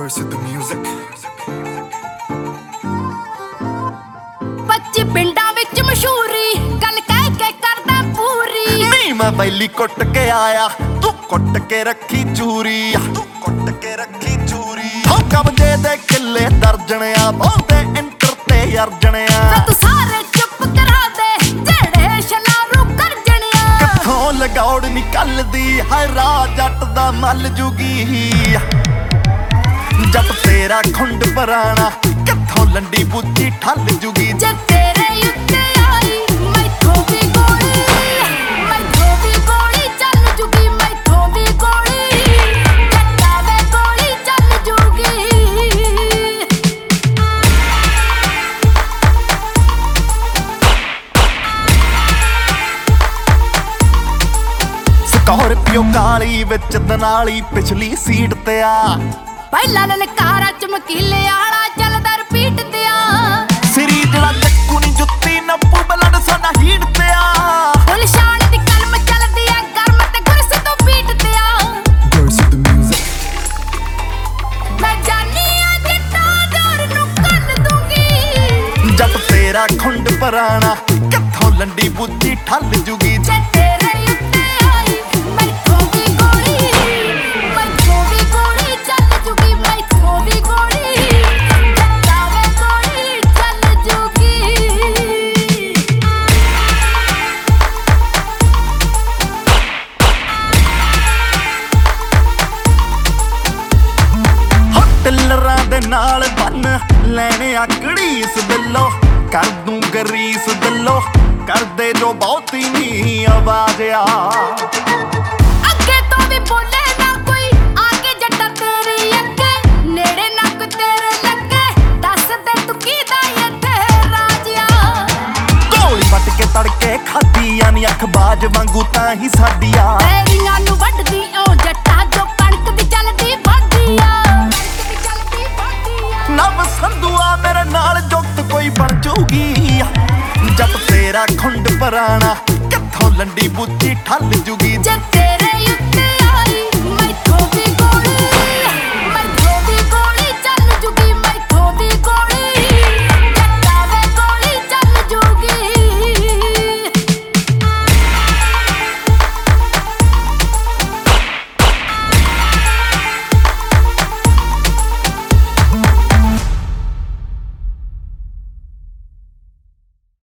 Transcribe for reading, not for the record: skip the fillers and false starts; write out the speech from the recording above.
Girls with the music. 25 ਪਿੰਡਾਂ ਵਿੱਚ ਮਸ਼ਹੂਰੀ ਗੱਲ ਕਹਿ ਕੇ ਕਰਦਾ ਪੂਰੀ। ਨਹੀਂ ਮੈਂ ਬੈਲੀ ਕੁੱਟ ਕੇ ਆਇਆ, ਤੂੰ ਕੁੱਟ ਕੇ ਰੱਖੀ ਚੂਰੀ, ਤੂੰ ਕੁੱਟ ਕੇ ਰੱਖੀ ਚੂਰੀ। ਹੋ ਕਬਜੇ ਦੇ ਕਿੱਲੇ ਦਰਜਣਿਆ, ਬਹੁਤੇ ਇੰਟਰ ਤੇ ਅਰਜਣਿਆ। ਤੂੰ ਸਾਰੇ ਚੁੱਪ ਕਰਾ ਦੇ ਜਿਹੜੇ ਸ਼ਲਾਰੂ ਕਰਜਣਿਆ। ਕਿੱਥੋਂ ਲਗੌੜ ਨਿਕਲਦੀ ਹੈ ਰਾਹ ਜੱਟ ਦਾ ਮੱਲ ਜੂਗੀ। ਜੱਟ ਤੇਰਾ ਖੁੰਡ ਪਰਾਣਾ, ਕਿੱਥੋਂ ਲੰਡੀ ਬੁੱਧੀ ਠੱਲ ਜੂਗੀ। ਜੇ ਤੇਰੇ ਉੱਤੇ ਆਈ ਮੈਥੋਂ ਵੀ ਗੋਲੀ, ਮੈਥੋਂ ਵੀ ਗੋਲੀ ਚੱਲ ਜੂਗੀ, ਮੈਥੋਂ ਵੀ ਗੋਲੀ। ਜੱਟਾਂ ਵੇ ਗੋਲੀ ਚੱਲ ਜੂਗੀ। ਸਕਾਰਪੀਓ ਕਾਲੀ ਵਿੱਚ ਦਨਾਲੀ ਪਿਛਲੀ ਸੀਟ ਤੇ ਆ। ਪਹਿਲਾਂ ਲਲਕਾਰਾ ਚਮਕੀਲੇ ਆਲਾ ਚੱਲਦਾ ਰਿਪੀਟ ਤੇ ਆ। ਸਿਰੀ ਜਿਹੜਾ ਚੱਕੂ ਨੀ ਜੁੱਤੀ ਨੱਪੂ ਬਲੱਡ ਸਾਡਾ ਹੀਟ ਤੇ ਆ। ਗੁਲਸ਼ਾਨ ਦੀ ਕਲਮ ਚੱਲਦੀ ਆ ਗਰਮ ਤੇ ਗੁਰਸ ਤੋਂ ਬੀਟ ਤੇ ਆ। Girls with the music. ਮੈਂ ਜਾਨੀ ਆ ਜੱਟਾਂ ਦੌਰ ਨੂੰ ਕੱਲ ਦੂੰਗੀ। ਜੱਟ ਤੇਰਾ ਖੁੰਡ ਪਰਾਣਾ, ਕਿੱਥੋਂ ਲੰਡੀ ਬੁੱਧੀ ਠੱਲ ਜੂਗੀ। ਜੇ ਤੇਰੇ ਉੱਤੇ ਆਈ ਮੈਥੋਂ ਵੀ ਗੋਲੀ, ਮੈਥੋਂ ਵੀ ਗੋਲੀ ਚੱਲ ਜੂਗੀ, ਮੈਥੋਂ ਵੀ ਗੋਲੀ। ਜੱਟਾਂ ਵੇ ਗੋਲੀ ਚੱਲ ਜੂਗੀ। ਟਿੱਲਰਾਂ ਦੇ ਨਾਲ ਬੰਨ ਲੈਣੇ ਆ ਘੜੀਸ ਦਿਲੋਂ, ਕਰ ਦੂੰ ਗਰੀਸ ਦਿਲੋਂ। ਕਰਦੇ ਜੋ ਬਹੁਤੀ ਨੀ ਆਵਾਜ਼ ਆ। ਅੱਗੇ ਤੋਂ ਵੀ ਬੋਲੇ ਨਾ ਕੋਈ ਆ ਕੇ ਜੱਟਾਂ ਤੇਰੀ ਅੱਗੇ, ਨੇੜੇ ਨੱਕ ਤੇਰੇ ਲੱਗੇ। ਦੱਸ ਦੇ ਤੂੰ ਕਿਹਦਾ ਇੱਥੇ ਰਾਜ ਆ। ਗੋਲੀ ਵੱਟ ਕੇ ਤੜਕੇ ਖਾਧੀਆਂ ਨੀ ਅੱਖ ਬਾਜ ਵਾਂਗੂ ਤਾਂ ਹੀ ਸਾਡੀ ਆ। ਪੈਰੀਆਂ ਨੂੰ ਵੱਢਦੀ ਓ ਜੱਟਾਂ ਜੋ ਕਣਕ ਦੀ ਚੱਲਦੀ ਵਾਢੀ ਆ। ਕਣਕ ਦੀ ਚੱਲਦੀ ਵਾਢੀ ਆ। ਨਵ ਸੰਧੂਆ ਮੇਰੇ ਨਾਲ ਜੁਗਤ ਕੋਈ ਬਣ ਜੂਗੀ। ਜੱਟ ਤੇਰਾ ਖੁੰਡ ਪਰਾਣਾ, ਕਿੱਥੋਂ ਲੰਡੀ ਬੁੱਧੀ ਠੱਲ ਜੂਗੀ। ਜੇ ਤੇਰੇ ਉੱਤੇ